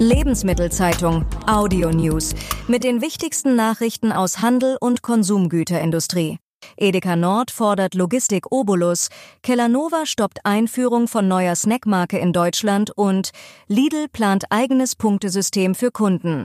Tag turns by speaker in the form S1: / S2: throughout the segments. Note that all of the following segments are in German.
S1: Lebensmittelzeitung Audio News mit den wichtigsten Nachrichten aus Handel und Konsumgüterindustrie. Edeka Nord fordert Logistik-Obolus, Kellanova stoppt Einführung von neuer Snackmarke in Deutschland und Lidl plant eigenes Punktesystem für Kunden.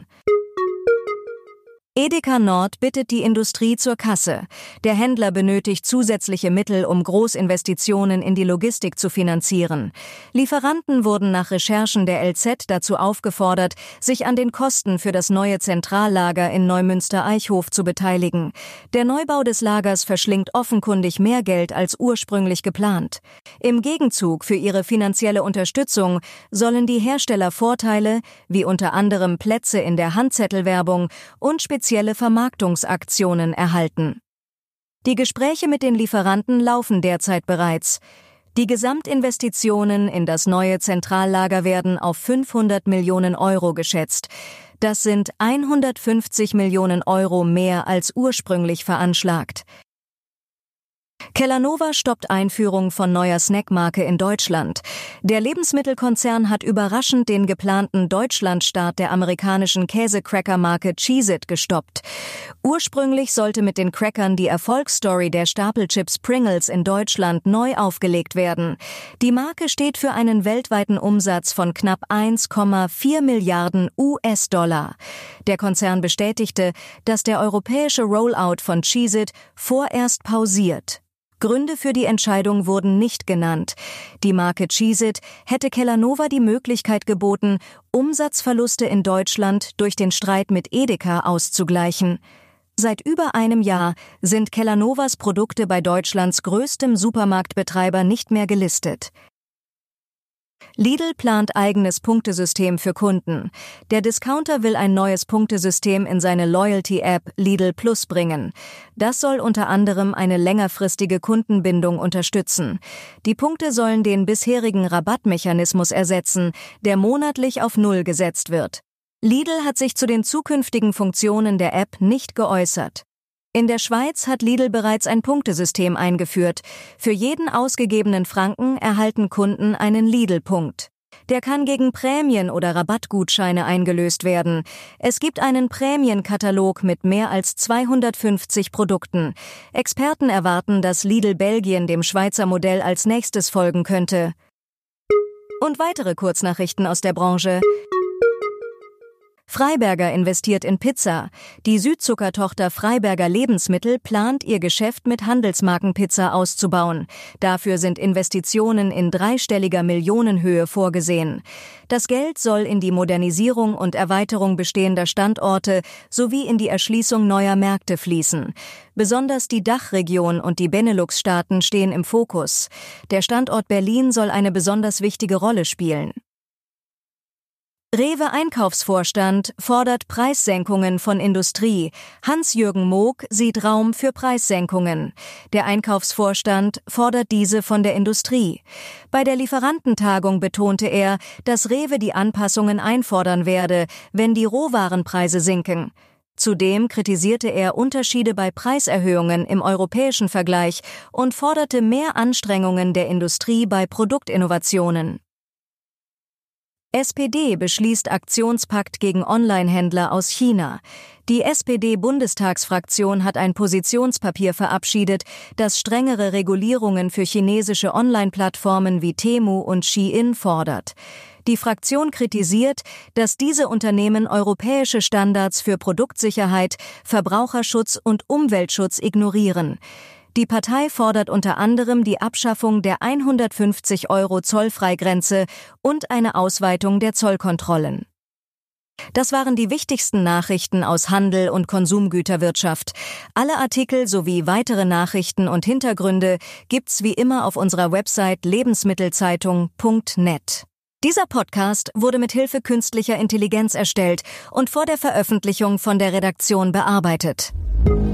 S1: Edeka Nord bittet die Industrie zur Kasse. Der Händler benötigt zusätzliche Mittel, um Großinvestitionen in die Logistik zu finanzieren. Lieferanten wurden nach Recherchen der LZ dazu aufgefordert, sich an den Kosten für das neue Zentrallager in Neumünster-Eichhof zu beteiligen. Der Neubau des Lagers verschlingt offenkundig mehr Geld als ursprünglich geplant. Im Gegenzug für ihre finanzielle Unterstützung sollen die Hersteller Vorteile, wie unter anderem Plätze in der Handzettelwerbung und spezielle Vermarktungsaktionen erhalten. Die Gespräche mit den Lieferanten laufen derzeit bereits. Die Gesamtinvestitionen in das neue Zentrallager werden auf 500 Millionen Euro geschätzt. Das sind 150 Millionen Euro mehr als ursprünglich veranschlagt. Kellanova stoppt Einführung von neuer Snackmarke in Deutschland. Der Lebensmittelkonzern hat überraschend den geplanten Deutschlandstart der amerikanischen Käsecracker-Marke Cheez-It gestoppt. Ursprünglich sollte mit den Crackern die Erfolgsstory der Stapelchips Pringles in Deutschland neu aufgelegt werden. Die Marke steht für einen weltweiten Umsatz von knapp 1,4 Milliarden US-Dollar. Der Konzern bestätigte, dass der europäische Rollout von Cheez-It vorerst pausiert. Gründe für die Entscheidung wurden nicht genannt. Die Marke Cheez-It hätte Kellanova die Möglichkeit geboten, Umsatzverluste in Deutschland durch den Streit mit Edeka auszugleichen. Seit über einem Jahr sind Kellanovas Produkte bei Deutschlands größtem Supermarktbetreiber nicht mehr gelistet. Lidl plant eigenes Punktesystem für Kunden. Der Discounter will ein neues Punktesystem in seine Loyalty-App Lidl Plus bringen. Das soll unter anderem eine längerfristige Kundenbindung unterstützen. Die Punkte sollen den bisherigen Rabattmechanismus ersetzen, der monatlich auf 0 gesetzt wird. Lidl hat sich zu den zukünftigen Funktionen der App nicht geäußert. In der Schweiz hat Lidl bereits ein Punktesystem eingeführt. Für jeden ausgegebenen Franken erhalten Kunden einen Lidl-Punkt. Der kann gegen Prämien oder Rabattgutscheine eingelöst werden. Es gibt einen Prämienkatalog mit mehr als 250 Produkten. Experten erwarten, dass Lidl Belgien dem Schweizer Modell als nächstes folgen könnte. Und weitere Kurznachrichten aus der Branche. Freiberger investiert in Pizza. Die Südzucker-Tochter Freiberger Lebensmittel plant, ihr Geschäft mit Handelsmarkenpizza auszubauen. Dafür sind Investitionen in dreistelliger Millionenhöhe vorgesehen. Das Geld soll in die Modernisierung und Erweiterung bestehender Standorte sowie in die Erschließung neuer Märkte fließen. Besonders die Dachregion und die Benelux-Staaten stehen im Fokus. Der Standort Berlin soll eine besonders wichtige Rolle spielen. Rewe-Einkaufsvorstand fordert Preissenkungen von Industrie. Hans-Jürgen Moog sieht Raum für Preissenkungen. Der Einkaufsvorstand fordert diese von der Industrie. Bei der Lieferantentagung betonte er, dass Rewe die Anpassungen einfordern werde, wenn die Rohwarenpreise sinken. Zudem kritisierte er Unterschiede bei Preiserhöhungen im europäischen Vergleich und forderte mehr Anstrengungen der Industrie bei Produktinnovationen. SPD beschließt Aktionspakt gegen Onlinehändler aus China. Die SPD-Bundestagsfraktion hat ein Positionspapier verabschiedet, das strengere Regulierungen für chinesische Online-Plattformen wie Temu und Shein fordert. Die Fraktion kritisiert, dass diese Unternehmen europäische Standards für Produktsicherheit, Verbraucherschutz und Umweltschutz ignorieren. Die Partei fordert unter anderem die Abschaffung der 150 € Zollfreigrenze und eine Ausweitung der Zollkontrollen. Das waren die wichtigsten Nachrichten aus Handel und Konsumgüterwirtschaft. Alle Artikel sowie weitere Nachrichten und Hintergründe gibt's wie immer auf unserer Website lebensmittelzeitung.net. Dieser Podcast wurde mit Hilfe künstlicher Intelligenz erstellt und vor der Veröffentlichung von der Redaktion bearbeitet.